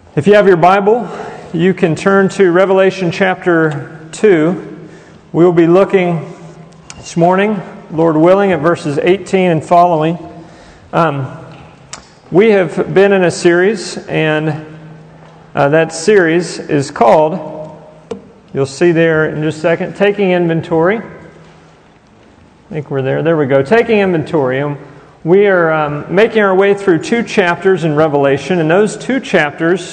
If you have your Bible, you can turn to Revelation chapter 2. We will be looking this morning, Lord willing, at verses 18 and following. We have been in a series, and that series is called, you'll see there in just a second, Taking Inventory. I think we're there. There we go. Taking Inventory. We are making our way through 2 chapters in Revelation, and those 2 chapters,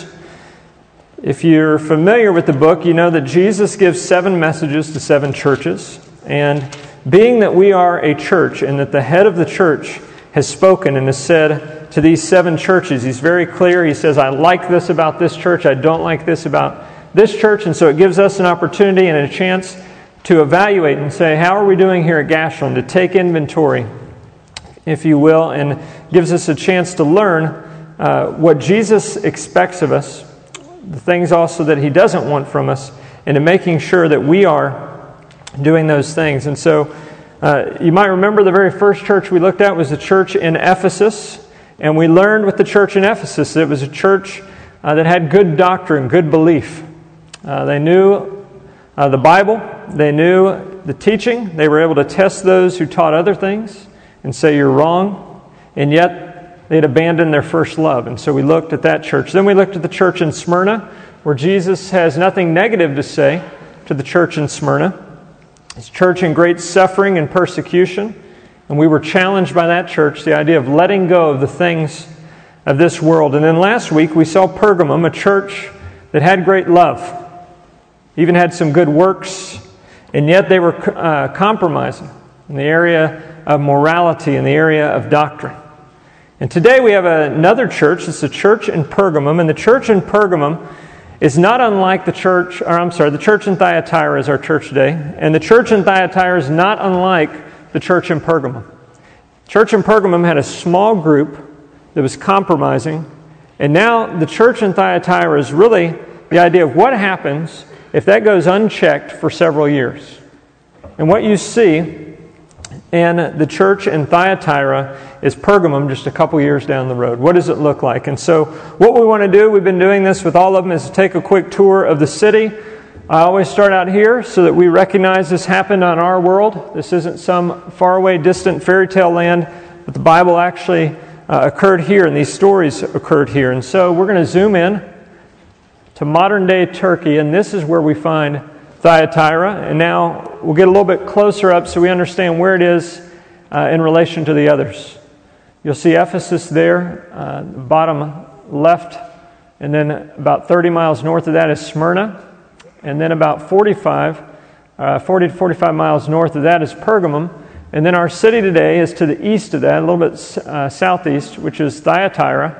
if you're familiar with the book, you know that Jesus gives 7 messages to 7 churches. And being that we are a church and that the head of the church has spoken and has said to these 7 churches, he's very clear. He says, I like this about this church, I don't like this about this church. And so it gives us an opportunity and a chance to evaluate and say, how are we doing here at Gashland? To take inventory, if you will, and gives us a chance to learn what Jesus expects of us, the things also that He doesn't want from us, and in making sure that we are doing those things. And so you might remember the very first church we looked at was the church in Ephesus, and we learned with the church in Ephesus that it was a church that had good doctrine, good belief. They knew the Bible, they knew the teaching, they were able to test those who taught other things and say you're wrong, and yet they'd abandoned their first love. And so we looked at that church. Then we looked at the church in Smyrna, where Jesus has nothing negative to say to the church in Smyrna. It's a church in great suffering and persecution. And we were challenged by that church, the idea of letting go of the things of this world. And then last week we saw Pergamum, a church that had great love, even had some good works, and yet they were compromising in the area of morality, in the area of doctrine. And today we have another church. It's the church in Pergamum. And the church in Pergamum is not unlike the church in Thyatira is our church today. And the church in Thyatira is not unlike the church in Pergamum. The church in Pergamum had a small group that was compromising. And now the church in Thyatira is really the idea of what happens if that goes unchecked for several years. And what you see in the church in Thyatira is Pergamum just a couple years down the road. What does it look like? And so what we want to do, we've been doing this with all of them, is to take a quick tour of the city. I always start out here so that we recognize this happened on our world. This isn't some faraway, distant fairy tale land, but the Bible actually occurred here, and these stories occurred here. And so we're going to zoom in to modern-day Turkey, and this is where we find Thyatira. And now we'll get a little bit closer up so we understand where it is in relation to the others. You'll see Ephesus there, bottom left, and then about 30 miles north of that is Smyrna, and then about 40 to 45 miles north of that is Pergamum, and then our city today is to the east of that, a little bit southeast, which is Thyatira.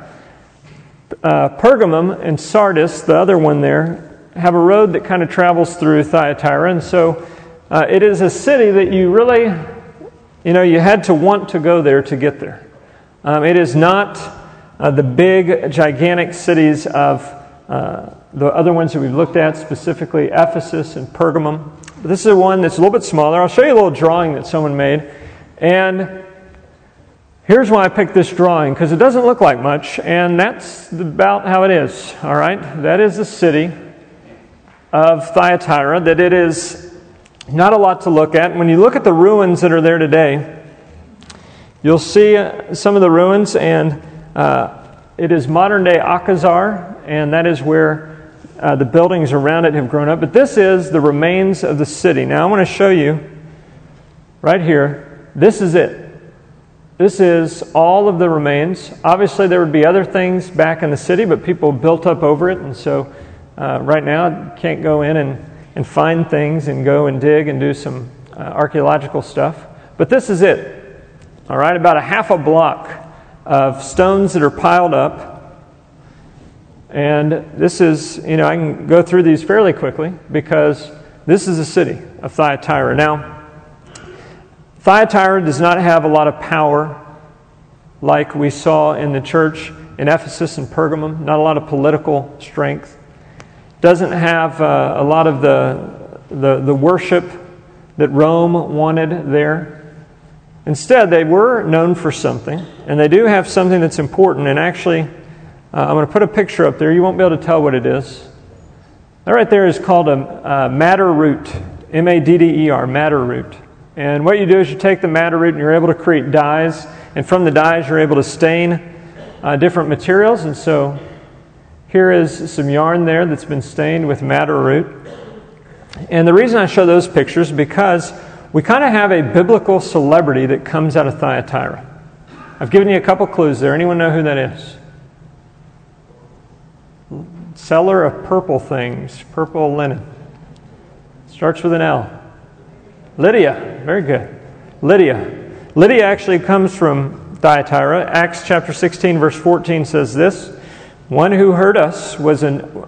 Pergamum and Sardis, the other one there, have a road that kind of travels through Thyatira, and so it is a city that you really, you had to want to go there to get there. It is not the big, gigantic cities of the other ones that we've looked at, specifically Ephesus and Pergamum. But this is one that's a little bit smaller. I'll show you a little drawing that someone made. And here's why I picked this drawing, because it doesn't look like much, and that's about how it is. All right? That is the city of Thyatira, that it is not a lot to look at. When you look at the ruins that are there today, you'll see some of the ruins, and it is modern-day Akhisar, and that is where the buildings around it have grown up. But this is the remains of the city. Now, I want to show you right here. This is it. This is all of the remains. Obviously, there would be other things back in the city, but people built up over it, and so right now you can't go in and find things and go and dig and do some archaeological stuff. But this is it. All right, about a half a block of stones that are piled up. And this is, I can go through these fairly quickly because this is the city of Thyatira. Now, Thyatira does not have a lot of power like we saw in the church in Ephesus and Pergamum, not a lot of political strength. Doesn't have a lot of the worship that Rome wanted there. Instead, they were known for something, and they do have something that's important. And actually, I'm going to put a picture up there. You won't be able to tell what it is. That right there is called a madder root, M-A-D-D-E-R, madder root. And what you do is you take the madder root and you're able to create dyes. And from the dyes, you're able to stain different materials. And so here is some yarn there that's been stained with madder root. And the reason I show those pictures is because we kind of have a biblical celebrity that comes out of Thyatira. I've given you a couple clues there. Anyone know who that is? Seller of purple things, purple linen. Starts with an L. Lydia. Very good. Lydia. Lydia actually comes from Thyatira. Acts chapter 16, verse 14 says this: One who heard us was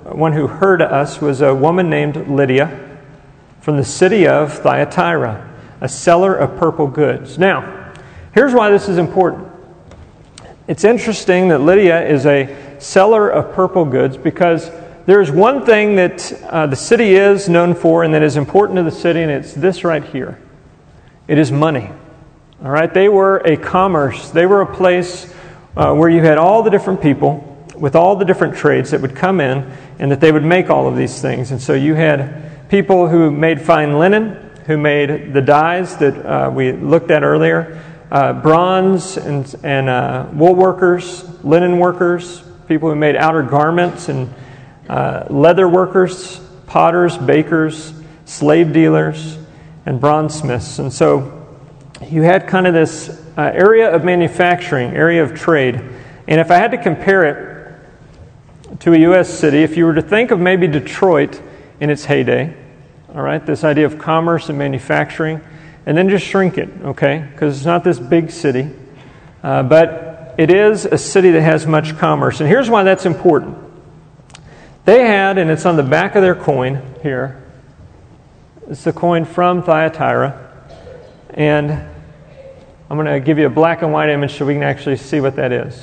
a woman named Lydia from the city of Thyatira, a seller of purple goods. Now, here's why this is important. It's interesting that Lydia is a seller of purple goods because there's one thing that the city is known for and that is important to the city, and it's this right here. It is money. All right? They were a commerce. They were a place where you had all the different people with all the different trades that would come in and that they would make all of these things. And so you had people who made fine linen, who made the dyes that we looked at earlier, bronze and wool workers, linen workers, people who made outer garments, and leather workers, potters, bakers, slave dealers, and bronzesmiths. And so you had kind of this area of manufacturing, area of trade. And if I had to compare it to a U.S. city, if you were to think of maybe Detroit in its heyday, all right, this idea of commerce and manufacturing, and then just shrink it, okay, because it's not this big city, but it is a city that has much commerce. And here's why that's important. They had, and it's on the back of their coin here, it's the coin from Thyatira, and I'm going to give you a black and white image so we can actually see what that is.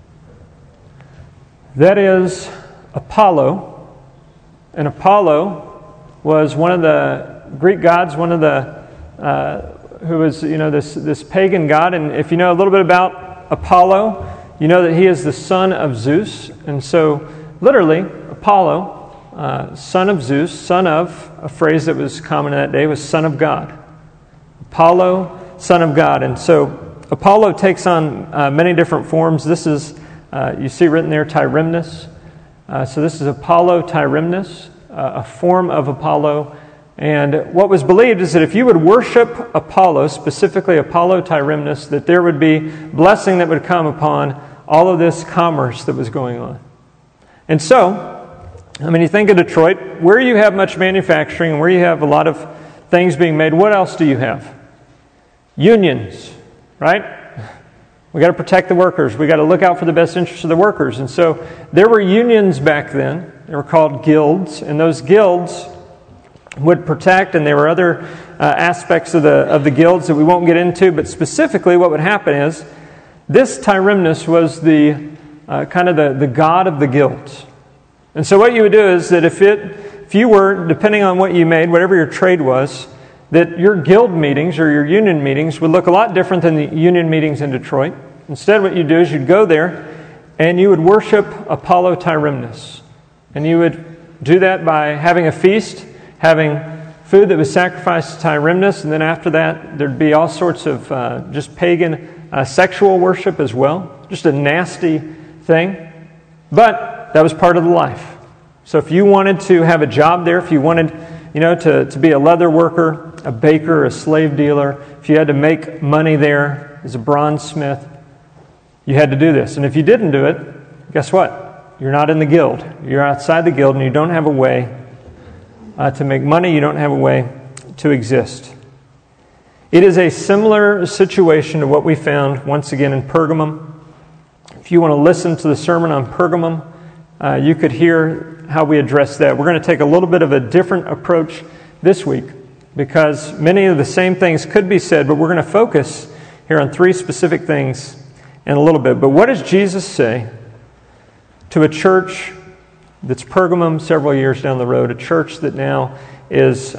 That is Apollo, and Apollo was one of the Greek gods, one of the who was, this pagan god. And if you know a little bit about Apollo, you know that he is the son of Zeus. And so, literally, Apollo, son of Zeus, son of, a phrase that was common in that day, was son of God. Apollo, son of God. And so, Apollo takes on many different forms. This is, you see written there, Tyrimnus. So this is Apollo Tyrimnus, a form of Apollo. And what was believed is that if you would worship Apollo, specifically Apollo Tyrimnus, that there would be blessing that would come upon all of this commerce that was going on. And so, you think of Detroit, where you have much manufacturing and where you have a lot of things being made, what else do you have? Unions, right? We got to protect the workers. We got to look out for the best interests of the workers. And so there were unions back then. They were called guilds, and those guilds would protect, and there were other aspects of the guilds that we won't get into, but specifically what would happen is this Tyrimnus was the kind of the god of the guilds. And so what you would do is that if you were, depending on what you made, whatever your trade was, that your guild meetings or your union meetings would look a lot different than the union meetings in Detroit. Instead, what you'd do is you'd go there and you would worship Apollo Tyrimnus. And you would do that by having a feast, having food that was sacrificed to Tyrimnus, and then after that, there'd be all sorts of just pagan sexual worship as well. Just a nasty thing. But that was part of the life. So if you wanted to have a job there, if you wanted to be a leather worker, a baker, a slave dealer, if you had to make money there as a bronzesmith, you had to do this. And if you didn't do it, guess what? You're not in the guild. You're outside the guild, and you don't have a way to make money. You don't have a way to exist. It is a similar situation to what we found once again in Pergamum. If you want to listen to the sermon on Pergamum, you could hear how we address that. We're going to take a little bit of a different approach this week because many of the same things could be said, but we're going to focus here on three specific things in a little bit. But what does Jesus say to a church that's Pergamum several years down the road, a church that now has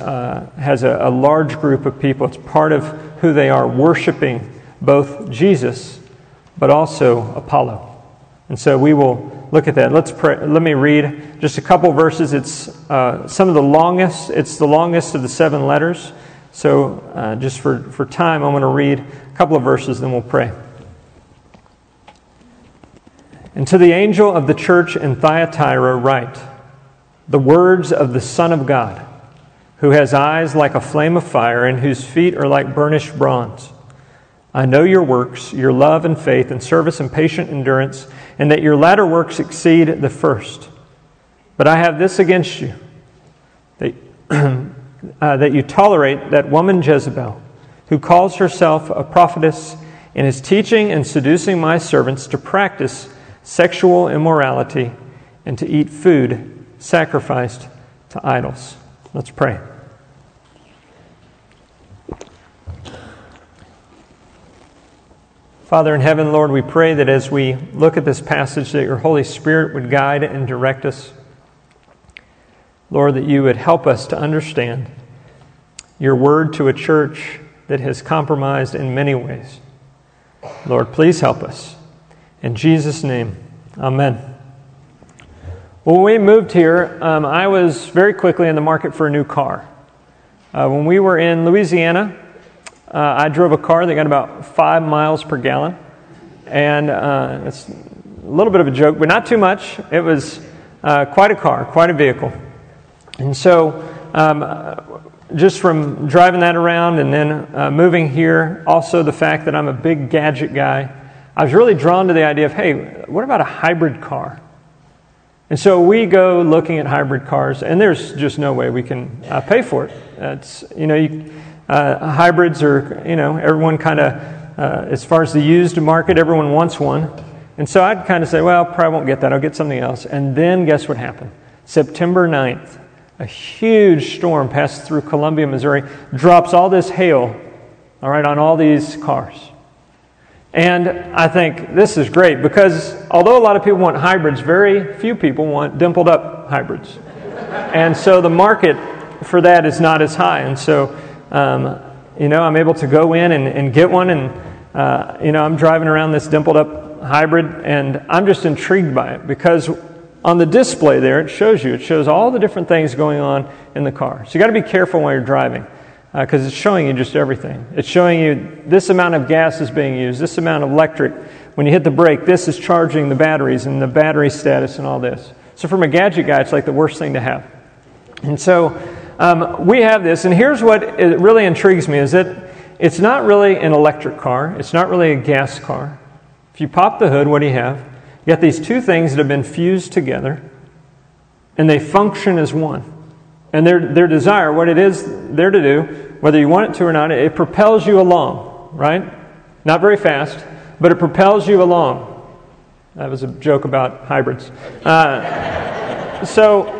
a large group of people? It's part of who they are, worshiping both Jesus but also Apollo. And so we will look at that. Let's pray. Let me read just a couple verses. It's some of the longest. It's the longest of the 7 letters. So just for time, I'm going to read a couple of verses, then we'll pray. And to the angel of the church in Thyatira write, the words of the Son of God, who has eyes like a flame of fire and whose feet are like burnished bronze. I know your works, your love and faith and service and patient endurance, and that your latter works exceed the first. But I have this against you, that you tolerate that woman Jezebel, who calls herself a prophetess and is teaching and seducing my servants to practice sexual immorality and to eat food sacrificed to idols. Let's pray. Father in heaven, Lord, we pray that as we look at this passage, that your Holy Spirit would guide and direct us. Lord, that you would help us to understand your word to a church that has compromised in many ways. Lord, please help us. In Jesus' name, amen. When we moved here, I was very quickly in the market for a new car. When we were in Louisiana, I drove a car that got about 5 miles per gallon. And it's a little bit of a joke, but not too much. It was quite a car, quite a vehicle. And so just from driving that around and then moving here, also the fact that I'm a big gadget guy, I was really drawn to the idea of, hey, what about a hybrid car? And so we go looking at hybrid cars, and there's just no way we can pay for it. It's, hybrids are, everyone kind of, as far as the used market, everyone wants one. And so I'd kind of say, well, probably won't get that. I'll get something else. And then guess what happened? September 9th, a huge storm passed through Columbia, Missouri, drops all this hail, all right, on all these cars. And I think this is great because although a lot of people want hybrids, very few people want dimpled up hybrids. And so the market for that is not as high. And so, I'm able to go in and get one. And, I'm driving around this dimpled up hybrid and I'm just intrigued by it because on the display there, it shows all the different things going on in the car. So you got to be careful while you're driving. Because it's showing you just everything. It's showing you this amount of gas is being used, this amount of electric. When you hit the brake, this is charging the batteries and the battery status and all this. So from a gadget guy, it's like the worst thing to have. And so we have this, and here's what it really intrigues me, is that it's not really an electric car. It's not really a gas car. If you pop the hood, what do you have? You got these two things that have been fused together, and they function as one. And their desire, what it is there to do, whether you want it to or not, it propels you along, right? Not very fast, but it propels you along. That was a joke about hybrids. So,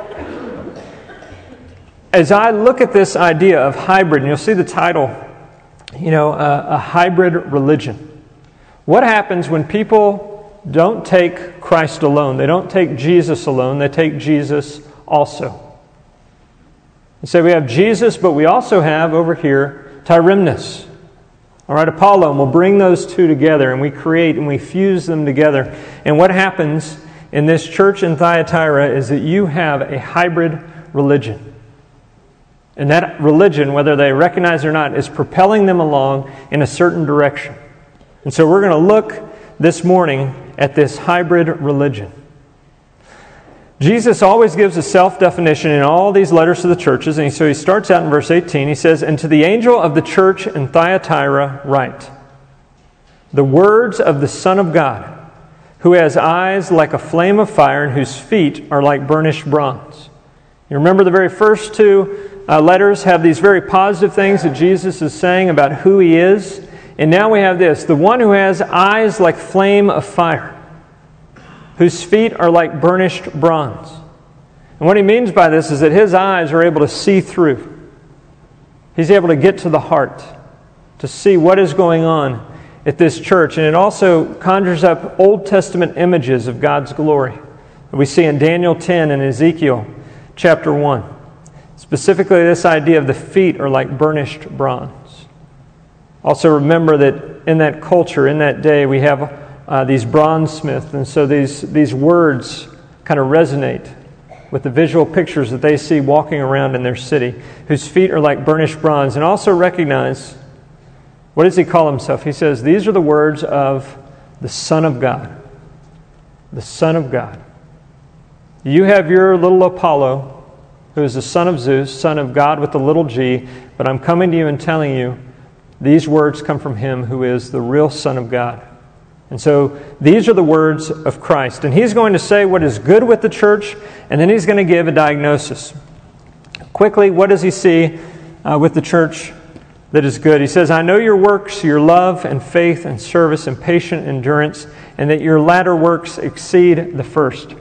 as I look at this idea of hybrid, and you'll see the title, a hybrid religion. What happens when people don't take Christ alone? They don't take Jesus alone. They take Jesus also. And so we have Jesus, but we also have over here Tyrimnus. All right, Apollo, and we'll bring those two together, and we create and we fuse them together. And what happens in this church in Thyatira is that you have a hybrid religion. And that religion, whether they recognize it or not, is propelling them along in a certain direction. And so we're going to look this morning at this hybrid religion. Jesus always gives a self-definition in all these letters to the churches, and so he starts out in verse 18. He says, "And to the angel of the church in Thyatira write, the words of the Son of God, who has eyes like a flame of fire and whose feet are like burnished bronze." You remember the very first two letters have these very positive things that Jesus is saying about who he is. And now we have this, the one who has eyes like flame of fire, whose feet are like burnished bronze. And what he means by this is that his eyes are able to see through. He's able to get to the heart, to see what is going on at this church. And it also conjures up Old Testament images of God's glory that we see in Daniel 10 and Ezekiel chapter 1. Specifically, this idea of the feet are like burnished bronze. Also remember that in that culture, in that day, we have these bronzesmiths. And so these words kind of resonate with the visual pictures that they see walking around in their city, whose feet are like burnished bronze. And also recognize, what does he call himself? He says, these are the words of the Son of God. The Son of God. You have your little Apollo, who is the son of Zeus, son of God with the little g, but I'm coming to you and telling you these words come from him who is the real Son of God. And so these are the words of Christ. And he's going to say what is good with the church, and then he's going to give a diagnosis. Quickly, what does he see with the church that is good? He says, I know your works, your love and faith and service and patient endurance, and that your latter works exceed the first.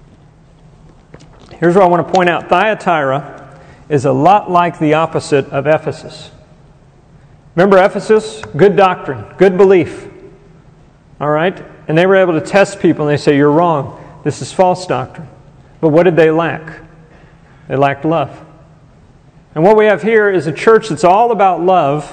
Here's what I want to point out. Thyatira is a lot like the opposite of Ephesus. Remember Ephesus? Good doctrine, good belief. All right? And they were able to test people and they say, you're wrong. This is false doctrine. But what did they lack? They lacked love. And what we have here is a church that's all about love,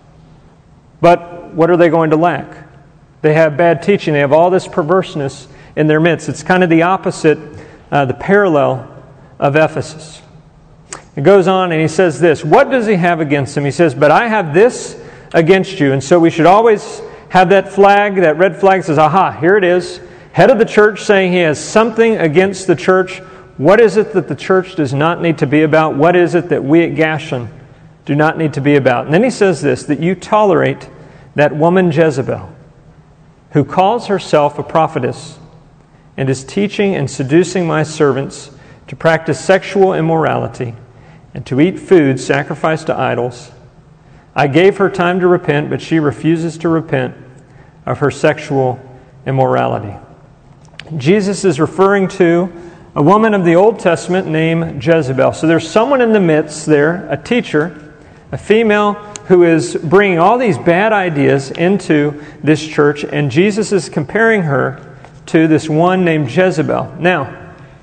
but what are they going to lack? They have bad teaching. They have all this perverseness in their midst. It's kind of the opposite, the parallel of Ephesus. It goes on and he says this. What does he have against them? He says, but I have this against you. And so we should always have that flag, that red flag says, aha, here it is. Head of the church saying he has something against the church. What is it that the church does not need to be about? What is it that we at Gashon do not need to be about? And then he says this, that you tolerate that woman Jezebel, who calls herself a prophetess and is teaching and seducing my servants to practice sexual immorality and to eat food sacrificed to idols. I gave her time to repent, but she refuses to repent of her sexual immorality. Jesus is referring to a woman of the Old Testament named Jezebel. So there's someone in the midst there, a teacher, a female who is bringing all these bad ideas into this church, and Jesus is comparing her to this one named Jezebel. Now,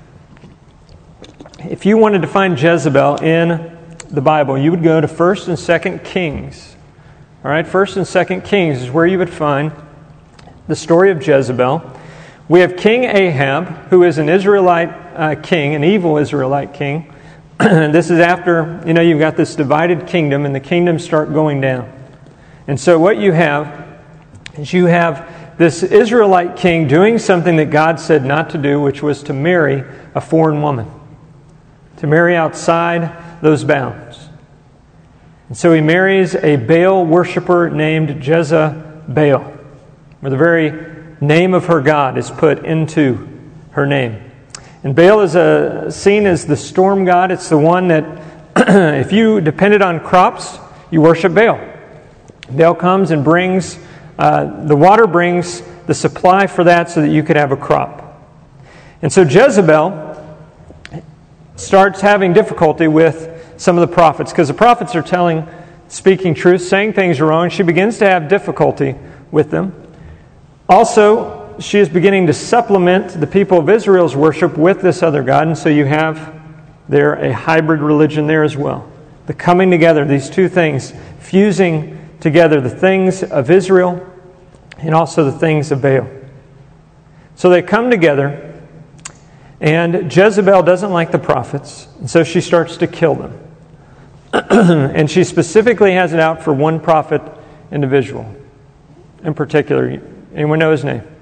if you wanted to find Jezebel in the Bible, you would go to 1st and 2nd Kings. All right, 1st and 2nd Kings is where you would find the story of Jezebel. We have King Ahab, who is an Israelite king, an evil Israelite king. This is after, you've got this divided kingdom, and the kingdoms start going down. And so what you have is you have this Israelite king doing something that God said not to do, which was to marry a foreign woman, to marry outside those bounds. And so he marries a Baal worshiper named Jezebel, where the very name of her God is put into her name. And Baal is seen as the storm god. It's the one that, if you depended on crops, you worship Baal. Baal comes and brings, the water brings the supply for that so that you could have a crop. And so Jezebel starts having difficulty with some of the prophets, because the prophets are speaking truth, saying things are wrong. She begins to have difficulty with them. Also, she is beginning to supplement the people of Israel's worship with this other god, and so you have there a hybrid religion there as well. The coming together, these two things, fusing together the things of Israel and also the things of Baal. So they come together, and Jezebel doesn't like the prophets, and so she starts to kill them. And she specifically has it out for one prophet individual in particular. Anyone know his name?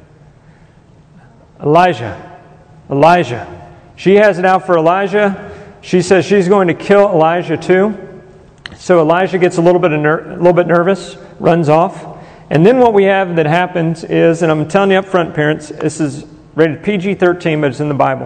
Elijah. She has it out for Elijah. She says she's going to kill Elijah too. So Elijah gets a little bit nervous, runs off. And then what we have that happens is, and I'm telling you up front, parents, this is rated PG-13, but it's in the Bible.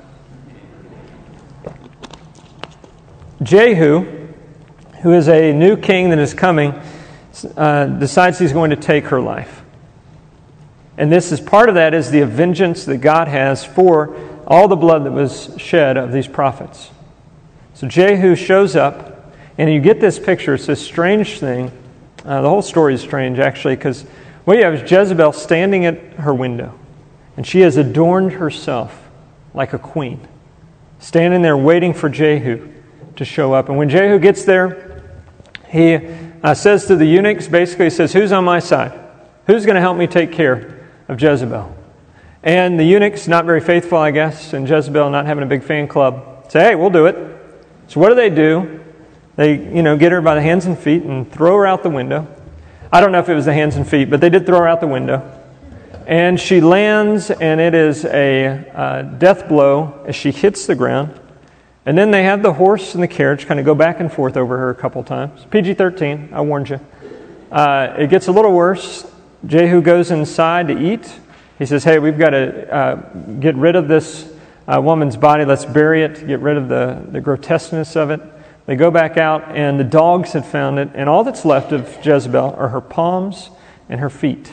Jehu, who is a new king that is coming, decides he's going to take her life. And this is part of that is the vengeance that God has for all the blood that was shed of these prophets. So Jehu shows up, and you get this picture. It's this strange thing. The whole story is strange, actually, because what you have is Jezebel standing at her window, and she has adorned herself like a queen, standing there waiting for Jehu to show up. And when Jehu gets there, he says to the eunuchs, basically he says, who's on my side? Who's going to help me take care of Jezebel. And the eunuchs, not very faithful, I guess, and Jezebel not having a big fan club, say, hey, we'll do it. So what do? They, get her by the hands and feet and throw her out the window. I don't know if it was the hands and feet, but they did throw her out the window. And she lands, and it is a death blow as she hits the ground. And then they have the horse and the carriage kind of go back and forth over her a couple times. PG-13, I warned you. It gets a little worse. Jehu goes inside to eat. He says, hey, we've got to get rid of this woman's body. Let's bury it, get rid of the grotesqueness of it. They go back out, and the dogs had found it. And all that's left of Jezebel are her palms and her feet.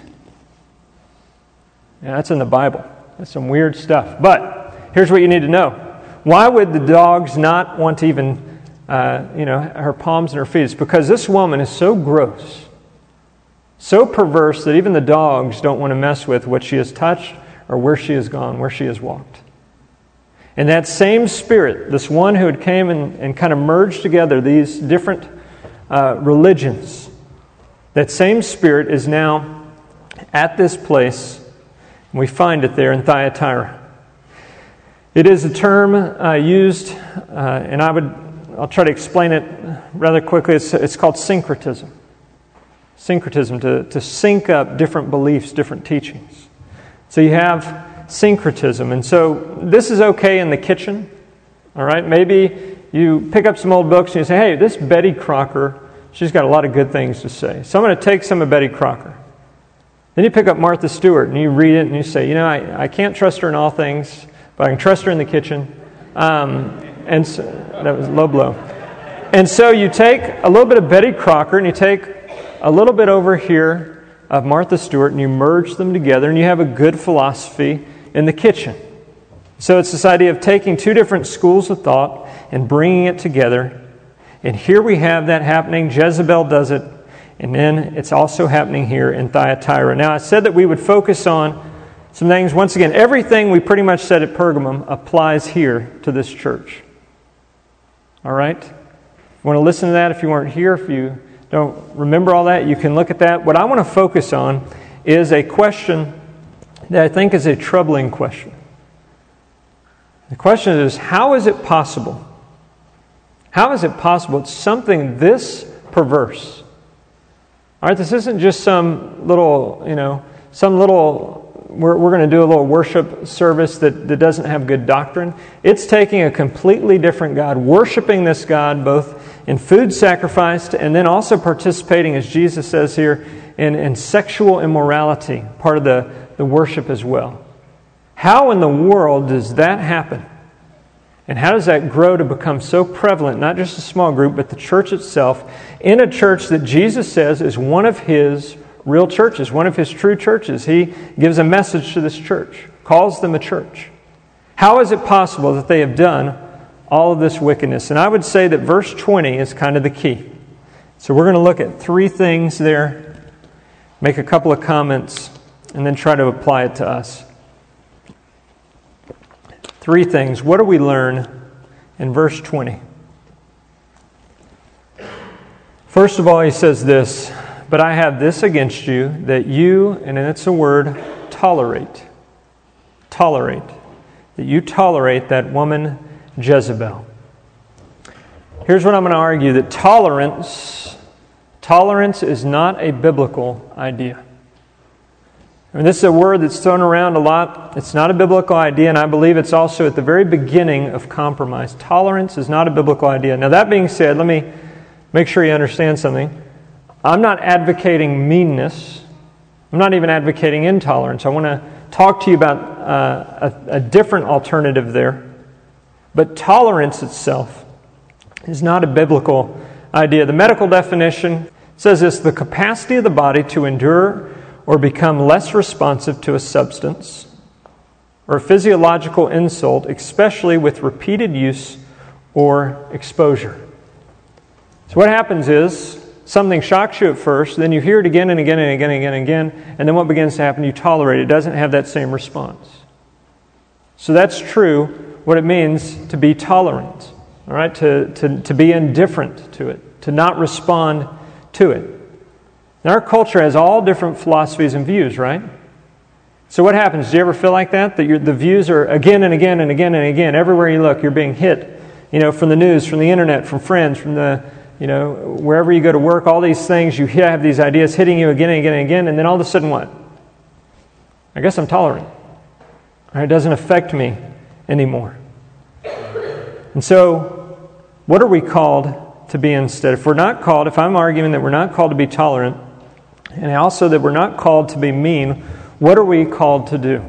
Yeah, that's in the Bible. That's some weird stuff. But here's what you need to know. Why would the dogs not want to even, her palms and her feet? It's because this woman is so gross, so perverse that even the dogs don't want to mess with what she has touched or where she has gone, where she has walked. And that same spirit, this one who had came and kind of merged together these different religions, that same spirit is now at this place. And we find it there in Thyatira. It is a term used, and I'll try to explain it rather quickly. It's called syncretism. Syncretism, to sync up different beliefs, different teachings. So you have syncretism. And so this is okay in the kitchen. All right? Maybe you pick up some old books and you say, hey, this Betty Crocker, she's got a lot of good things to say. So I'm going to take some of Betty Crocker. Then you pick up Martha Stewart and you read it and you say, I can't trust her in all things, but I can trust her in the kitchen. And so, that was a low blow. And so you take a little bit of Betty Crocker and you take a little bit over here of Martha Stewart and you merge them together and you have a good philosophy in the kitchen. So it's this idea of taking two different schools of thought and bringing it together. And here we have that happening. Jezebel does it. And then it's also happening here in Thyatira. Now I said that we would focus on some things. Once again, everything we pretty much said at Pergamum applies here to this church. All right? If you want to listen to that, if you weren't here, if you don't remember all that, you can look at that. What I want to focus on is a question that I think is a troubling question. The question is, how is it possible? How is it possible it's something this perverse? All right, this isn't just some little, we're going to do a little worship service that doesn't have good doctrine. It's taking a completely different God, worshiping this God both in food sacrificed and then also participating, as Jesus says here, in sexual immorality, part of the worship as well. How in the world does that happen? And how does that grow to become so prevalent, not just a small group, but the church itself, in a church that Jesus says is one of His real churches, one of His true churches? He gives a message to this church, calls them a church. How is it possible that they have done all of this wickedness? And I would say that verse 20 is kind of the key. So we're going to look at three things there, make a couple of comments, and then try to apply it to us. Three things. What do we learn in verse 20? First of all, he says this, but I have this against you, that you, and then it's a word, tolerate. Tolerate. That you tolerate that woman Jezebel. Here's what I'm going to argue, that tolerance is not a biblical idea. I mean, this is a word that's thrown around a lot. It's not a biblical idea, and I believe it's also at the very beginning of compromise. Tolerance is not a biblical idea. Now, that being said, let me make sure you understand something. I'm not advocating meanness. I'm not even advocating intolerance. I want to talk to you about a different alternative there. But tolerance itself is not a biblical idea. The medical definition says this: the capacity of the body to endure or become less responsive to a substance or a physiological insult, especially with repeated use or exposure. So what happens is, something shocks you at first, then you hear it again and again and again and again and again, and then what begins to happen? You tolerate it. It doesn't have that same response. So that's true, what it means to be tolerant, all right? To be indifferent to it, to not respond to it. And our culture has all different philosophies and views, right? So what happens? Do you ever feel like that? That the views are again and again and again and again. Everywhere you look, you're being hit. From the news, from the internet, from friends, from wherever you go to work, all these things, you have these ideas hitting you again and again and again, and then all of a sudden what? I guess I'm tolerant. It doesn't affect me anymore. And so, what are we called to be instead? If I'm arguing that we're not called to be tolerant, and also that we're not called to be mean, what are we called to do?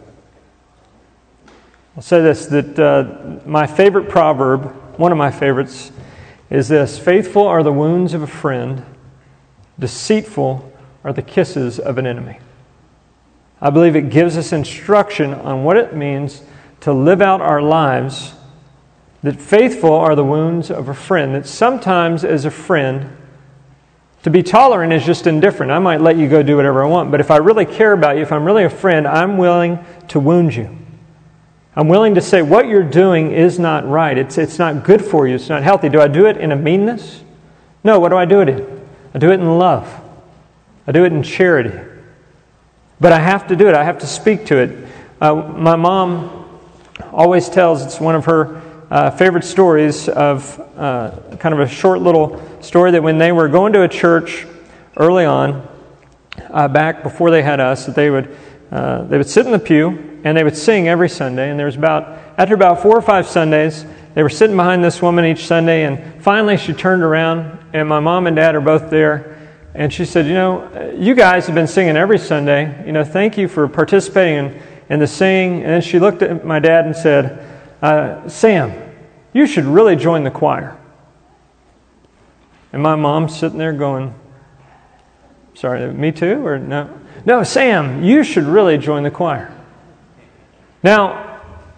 I'll say this, that my favorite proverb, one of my favorites, is this: faithful are the wounds of a friend, deceitful are the kisses of an enemy. I believe it gives us instruction on what it means to live out our lives, that faithful are the wounds of a friend, that sometimes as a friend, to be tolerant is just indifferent. I might let you go do whatever I want, but if I really care about you, if I'm really a friend, I'm willing to wound you. I'm willing to say what you're doing is not right. It's not good for you. It's not healthy. Do I do it in a meanness? No, what do I do it in? I do it in love. I do it in charity. But I have to do it. I have to speak to it. My mom always tells, it's one of her favorite stories of kind of a short little story, that when they were going to a church early on, back before they had us, that they would sit in the pew and they would sing every Sunday. And after about 4 or 5 Sundays, they were sitting behind this woman each Sunday, and finally she turned around, and my mom and dad are both there, and she said, you guys have been singing every Sunday. Thank you for participating in the singing. And then she looked at my dad and said, Sam, you should really join the choir. And my mom's sitting there going, sorry, me too? Or no? No, Sam, you should really join the choir. Now,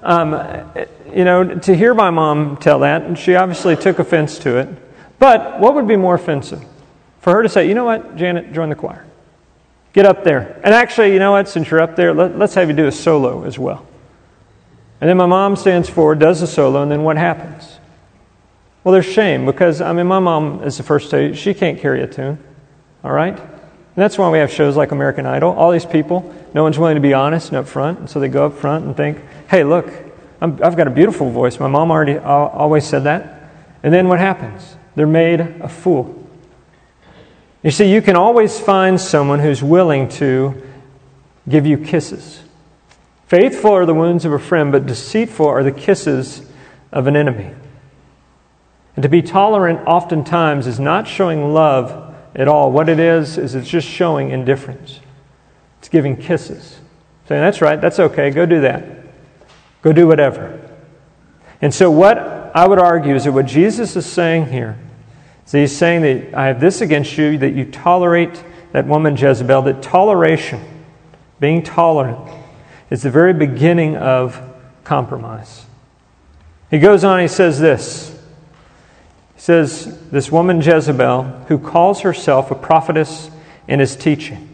to hear my mom tell that, and she obviously took offense to it, but what would be more offensive? For her to say, you know what, Janet, join the choir. Get up there. And actually, you know what, since you're up there, let's have you do a solo as well. And then my mom stands forward, does a solo, and then what happens? Well, there's shame, because, my mom is the first to tell you, she can't carry a tune. All right? And that's why we have shows like American Idol. All these people, no one's willing to be honest and up front, and so they go up front and think, hey, look, I've got a beautiful voice. My mom always said that. And then what happens? They're made a fool. You see, you can always find someone who's willing to give you kisses. Faithful are the wounds of a friend, but deceitful are the kisses of an enemy. And to be tolerant oftentimes is not showing love at all. What it is it's just showing indifference. It's giving kisses. Saying, that's right, that's okay, go do that. Go do whatever. And so what I would argue is that what Jesus is saying here, so he's saying that I have this against you, that you tolerate that woman Jezebel, that toleration, being tolerant, is the very beginning of compromise. He goes on, he says this. He says, this woman Jezebel, who calls herself a prophetess and is teaching.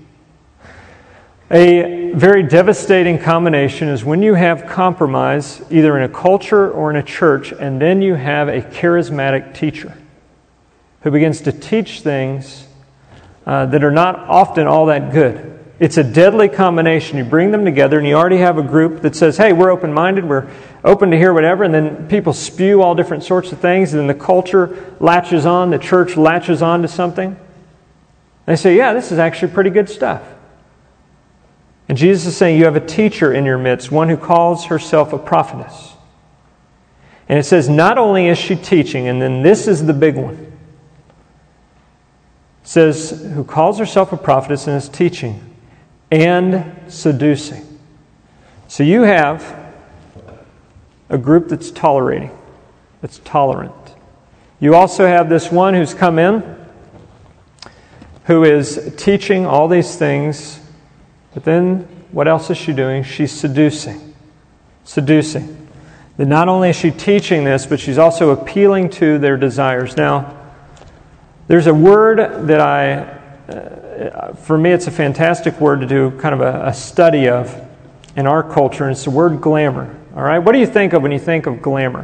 A very devastating combination is when you have compromise, either in a culture or in a church, and then you have a charismatic teacher who begins to teach things that are not often all that good. It's a deadly combination. You bring them together and you already have a group that says, hey, we're open-minded, we're open to hear whatever, and then people spew all different sorts of things, and then the culture latches on, the church latches on to something. They say, yeah, this is actually pretty good stuff. And Jesus is saying you have a teacher in your midst, one who calls herself a prophetess. And it says not only is she teaching, and then this is the big one. It says, who calls herself a prophetess and is teaching and seducing. So you have a group that's tolerating, that's tolerant. You also have this one who's come in, who is teaching all these things, but then what else is she doing? She's seducing. Seducing. That not only is she teaching this, but she's also appealing to their desires. Now, there's a word that for me, it's a fantastic word to do kind of a study of in our culture, and it's the word glamour. All right? What do you think of when you think of glamour?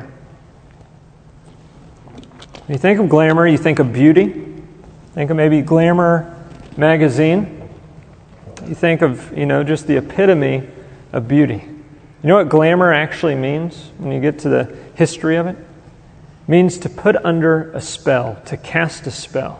When you think of glamour, you think of beauty. Think of maybe Glamour magazine. you think of, just the epitome of beauty. You know what glamour actually means when you get to the history of it? It means to put under a spell, to cast a spell.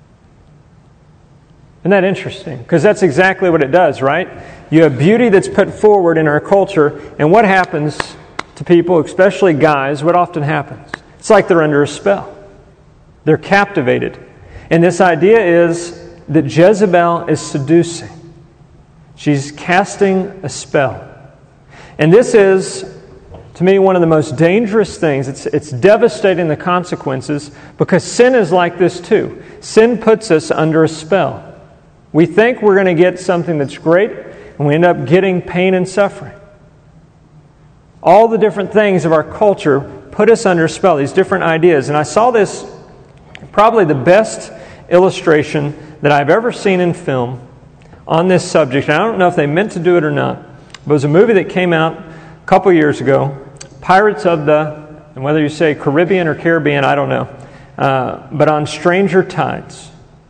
Isn't that interesting? Because that's exactly what it does, right? You have beauty that's put forward in our culture, and what happens to people, especially guys, what often happens? It's like they're under a spell. They're captivated. And this idea is that Jezebel is seducing. She's casting a spell. And this is, to me, one of the most dangerous things. It's devastating, the consequences, because sin is like this too. Sin puts us under a spell. We think we're going to get something that's great, and we end up getting pain and suffering. All the different things of our culture put us under a spell, these different ideas. And I saw this, probably the best illustration that I've ever seen in film on this subject. And I don't know if they meant to do it or not. But it was a movie that came out a couple years ago, Pirates of the, and whether you say Caribbean or Caribbean, I don't know, but on Stranger Tides.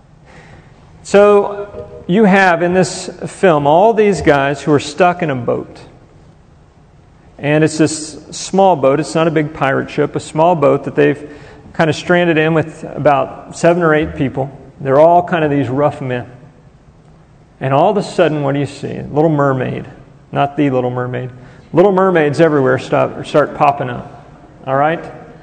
So you have in this film all these guys who are stuck in a boat. And it's this small boat. It's not a big pirate ship, a small boat that they've kind of stranded in with about 7 or 8 people. They're all kind of these rough men. And all of a sudden, what do you see? Little Mermaid. Not the Little Mermaid. Little mermaids everywhere start popping up. All right?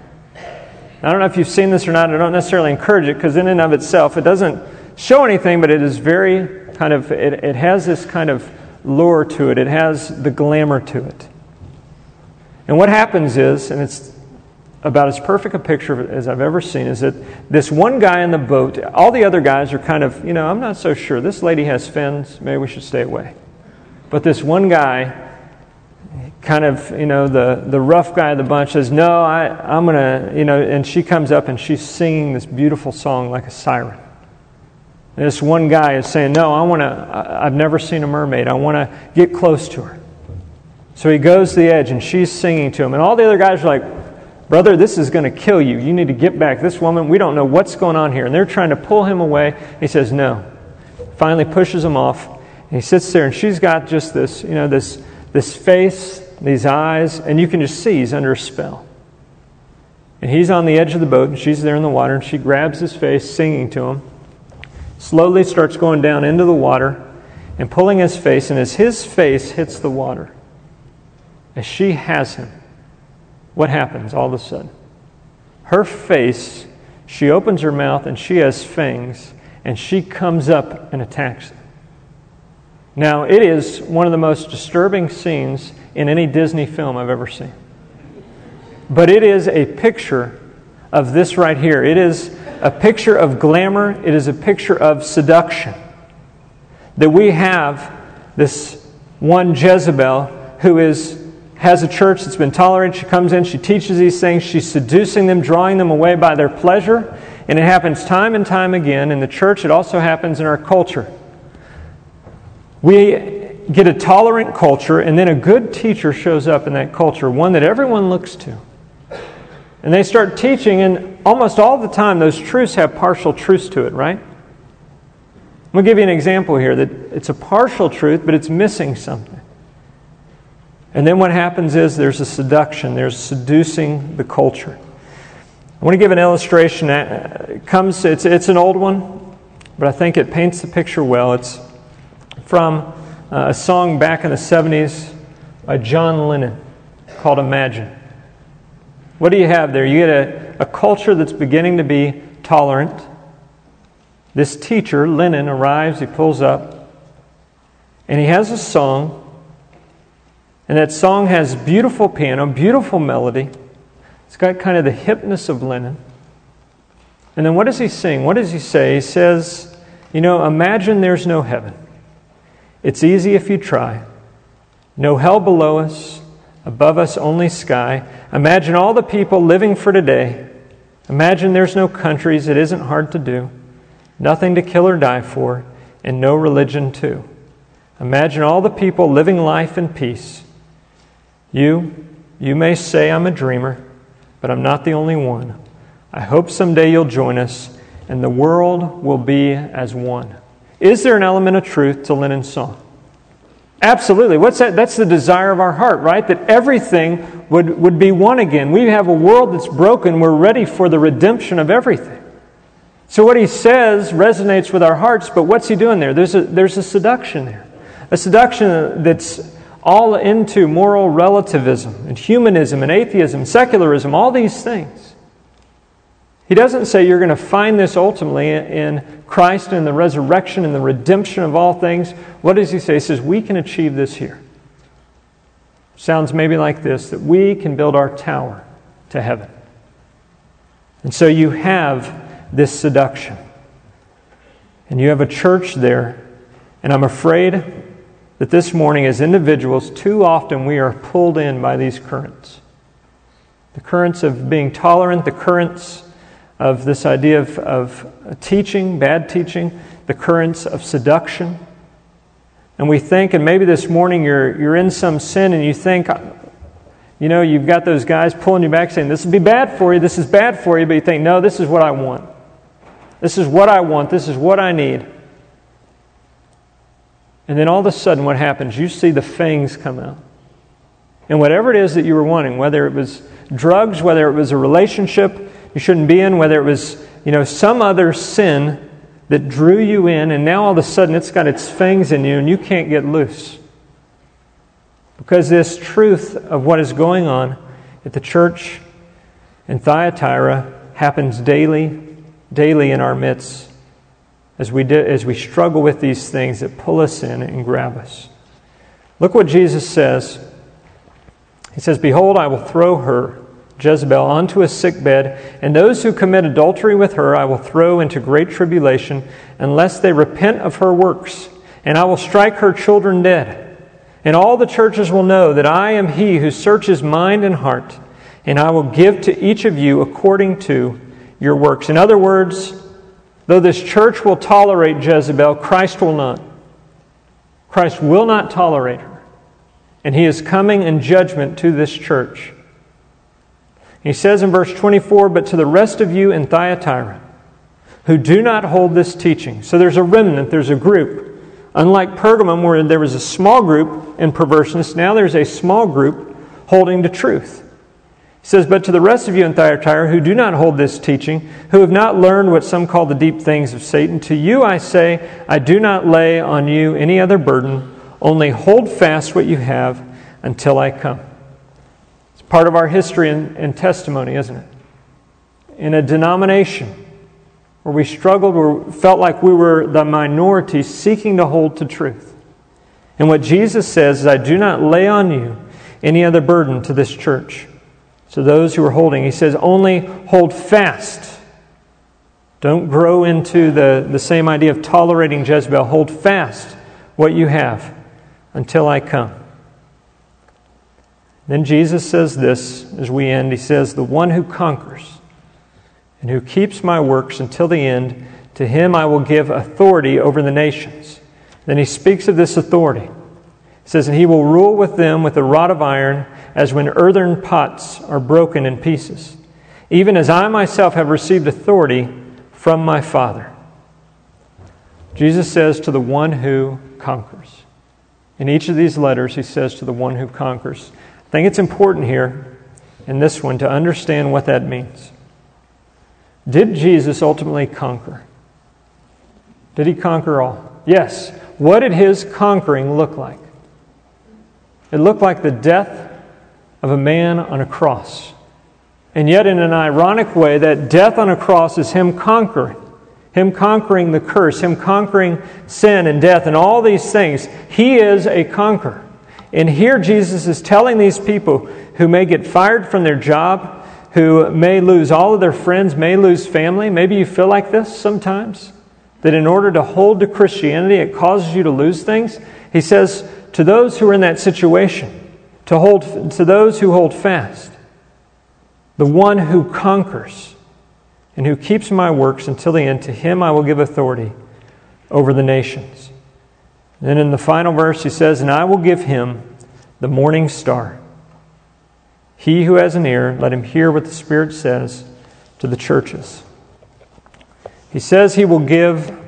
I don't know if you've seen this or not. I don't necessarily encourage it because in and of itself, it doesn't show anything, but it is very kind of, it has this kind of lure to it. It has the glamour to it. And what happens is, and it's about as perfect a picture as I've ever seen, is that this one guy in the boat, all the other guys are kind of, I'm not so sure. This lady has fins. Maybe we should stay away. But this one guy, kind of, the rough guy of the bunch says, no, I'm going to, and she comes up and she's singing this beautiful song like a siren. And this one guy is saying, no, I've never seen a mermaid. I want to get close to her. So he goes to the edge and she's singing to him. And all the other guys are like, brother, this is going to kill you. You need to get back. This woman, we don't know what's going on here. And they're trying to pull him away. He says, no. Finally pushes him off. And he sits there and she's got just this, this face, these eyes, and you can just see he's under a spell. And he's on the edge of the boat and she's there in the water and she grabs his face, singing to him. Slowly starts going down into the water and pulling his face, and as his face hits the water, as she has him, what happens all of a sudden? Her face, she opens her mouth and she has fangs, and she comes up and attacks him. Now, it is one of the most disturbing scenes in any Disney film I've ever seen. But it is a picture of this right here. It is a picture of glamour. It is a picture of seduction. That we have this one Jezebel who has a church that's been tolerated. She comes in, she teaches these things, she's seducing them, drawing them away by their pleasure. And it happens time and time again in the church. It also happens in our culture. We get a tolerant culture, and then a good teacher shows up in that culture, one that everyone looks to. And they start teaching, and almost all the time those truths have partial truths to it, right? I'm going to give you an example here that it's a partial truth, but it's missing something. And then what happens is there's a seduction. There's seducing the culture. I want to give an illustration. It's an old one, but I think it paints the picture well. It's from a song back in the 70s by John Lennon called Imagine. What do you have there? You get a culture that's beginning to be tolerant. This teacher, Lennon, arrives, he pulls up, and he has a song, and that song has beautiful piano, beautiful melody. It's got kind of the hipness of Lennon. And then what does he sing? What does he say? He says, imagine there's no heaven. It's easy if you try. No hell below us, above us only sky. Imagine all the people living for today. Imagine there's no countries, it isn't hard to do. Nothing to kill or die for, and no religion too. Imagine all the people living life in peace. You may say I'm a dreamer, but I'm not the only one. I hope someday you'll join us, and the world will be as one. Is there an element of truth to Lennon's song? Absolutely. What's that? That's the desire of our heart, right? That everything would be one again. We have a world that's broken. We're ready for the redemption of everything. So what he says resonates with our hearts, but what's he doing there? There's a seduction there. A seduction that's all into moral relativism and humanism and atheism, secularism, all these things. He doesn't say you're going to find this ultimately in Christ and the resurrection and the redemption of all things. What does he say? He says we can achieve this here. Sounds maybe like this, that we can build our tower to heaven. And so you have this seduction. And you have a church there. And I'm afraid that this morning as individuals, too often we are pulled in by these currents. The currents of being tolerant, the currents of this idea of teaching, bad teaching, the currents of seduction. And we think, and maybe this morning you're in some sin and you think, you've got those guys pulling you back saying, this would be bad for you, this is bad for you, but you think, no, this is what I want. This is what I want, this is what I need. And then all of a sudden what happens? You see the fangs come out. And whatever it is that you were wanting, whether it was drugs, whether it was a relationship you shouldn't be in, whether it was, some other sin that drew you in, and now all of a sudden it's got its fangs in you and you can't get loose. Because this truth of what is going on at the church in Thyatira happens daily in our midst as we struggle with these things that pull us in and grab us. Look what Jesus says. He says, "Behold, I will throw her, Jezebel, onto a sick bed, and those who commit adultery with her I will throw into great tribulation, unless they repent of her works. And I will strike her children dead. And all the churches will know that I am He who searches mind and heart, and I will give to each of you according to your works." In other words, though this church will tolerate Jezebel, Christ will not. Christ will not tolerate her. And He is coming in judgment to this church. He says in verse 24, "But to the rest of you in Thyatira, who do not hold this teaching." So there's a remnant, there's a group. Unlike Pergamum, where there was a small group in perverseness, now there's a small group holding to truth. He says, "But to the rest of you in Thyatira, who do not hold this teaching, who have not learned what some call the deep things of Satan, to you I say, I do not lay on you any other burden, only hold fast what you have until I come." It's part of our history and testimony, isn't it? In a denomination where we struggled, or felt like we were the minority seeking to hold to truth. And what Jesus says is, I do not lay on you any other burden to this church. So those who are holding, He says, only hold fast. Don't grow into the same idea of tolerating Jezebel. Hold fast what you have until I come. Then Jesus says this as we end. He says, "The one who conquers and who keeps my works until the end, to him I will give authority over the nations." Then He speaks of this authority. He says, "And he will rule with them with a rod of iron, as when earthen pots are broken in pieces, even as I myself have received authority from my Father." Jesus says to the one who conquers. In each of these letters, He says to the one who conquers. I think it's important here in this one to understand what that means. Did Jesus ultimately conquer? Did He conquer all? Yes. What did His conquering look like? It looked like the death of a man on a cross. And yet in an ironic way, that death on a cross is Him conquering. Him conquering the curse. Him conquering sin and death and all these things. He is a conqueror. And here Jesus is telling these people who may get fired from their job, who may lose all of their friends, may lose family. Maybe you feel like this sometimes. That in order to hold to Christianity, it causes you to lose things. He says to those who are in that situation, to those who hold fast, the one who conquers and who keeps my works until the end, to him I will give authority over the nations. Then in the final verse He says, "And I will give him the morning star. He who has an ear, let him hear what the Spirit says to the churches." He says He will give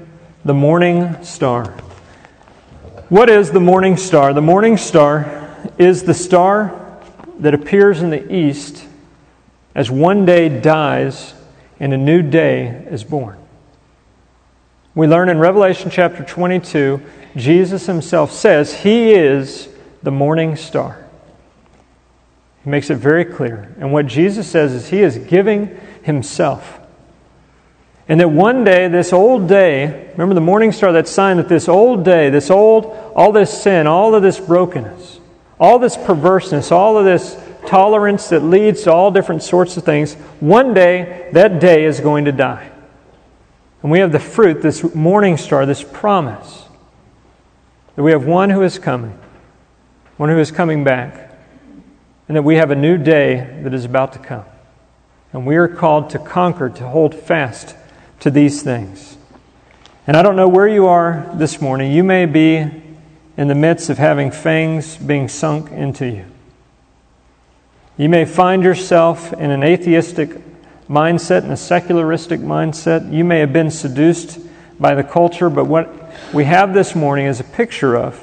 the morning star. What is the morning star? The morning star is the star that appears in the east as one day dies and a new day is born. We learn in Revelation chapter 22, Jesus himself says He is the morning star. He makes it very clear. And what Jesus says is He is giving Himself. And that one day, this old day, remember the morning star, that sign that this old day, all this sin, all of this brokenness, all this perverseness, all of this tolerance that leads to all different sorts of things, one day, that day is going to die. And we have the fruit, this morning star, this promise, that we have one who is coming, one who is coming back, and that we have a new day that is about to come. And we are called to conquer, to hold fast to these things. And I don't know where you are this morning. You may be in the midst of having fangs being sunk into you. You may find yourself in an atheistic mindset, in a secularistic mindset. You may have been seduced by the culture, but what we have this morning is a picture of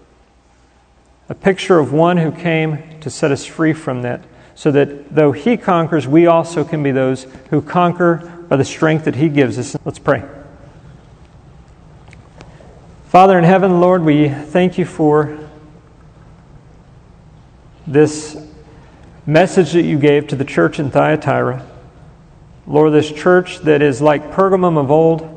one who came to set us free from that, so that though He conquers, we also can be those who conquer by the strength that He gives us. Let's pray. Father in heaven, Lord, we thank You for this message that You gave to the church in Thyatira. Lord, this church that is like Pergamum of old,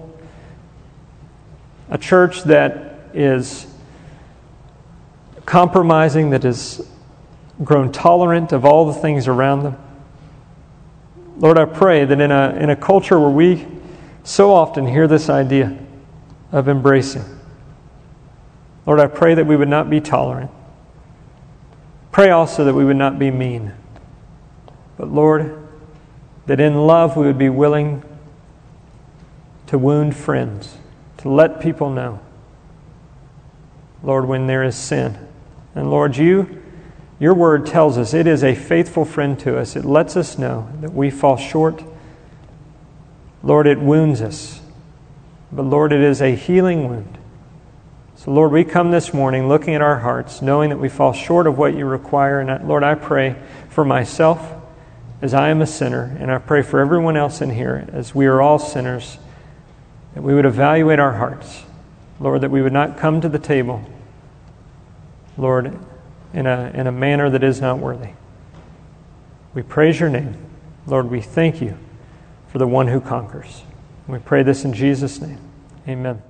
a church that is compromising, that has grown tolerant of all the things around them. Lord, I pray that in a culture where we so often hear this idea of embracing, Lord, I pray that we would not be tolerant. Pray also that we would not be mean. But Lord, that in love we would be willing to wound friends, to let people know, Lord, when there is sin. And Lord, Your word tells us it is a faithful friend to us. It lets us know that we fall short. Lord, it wounds us. But Lord, it is a healing wound. So Lord, we come this morning looking at our hearts, knowing that we fall short of what You require. And Lord, I pray for myself as I am a sinner, and I pray for everyone else in here as we are all sinners, that we would evaluate our hearts. Lord, that we would not come to the table, Lord, in a manner that is not worthy. We praise Your name. Lord, we thank You for the one who conquers. We pray this in Jesus' name. Amen.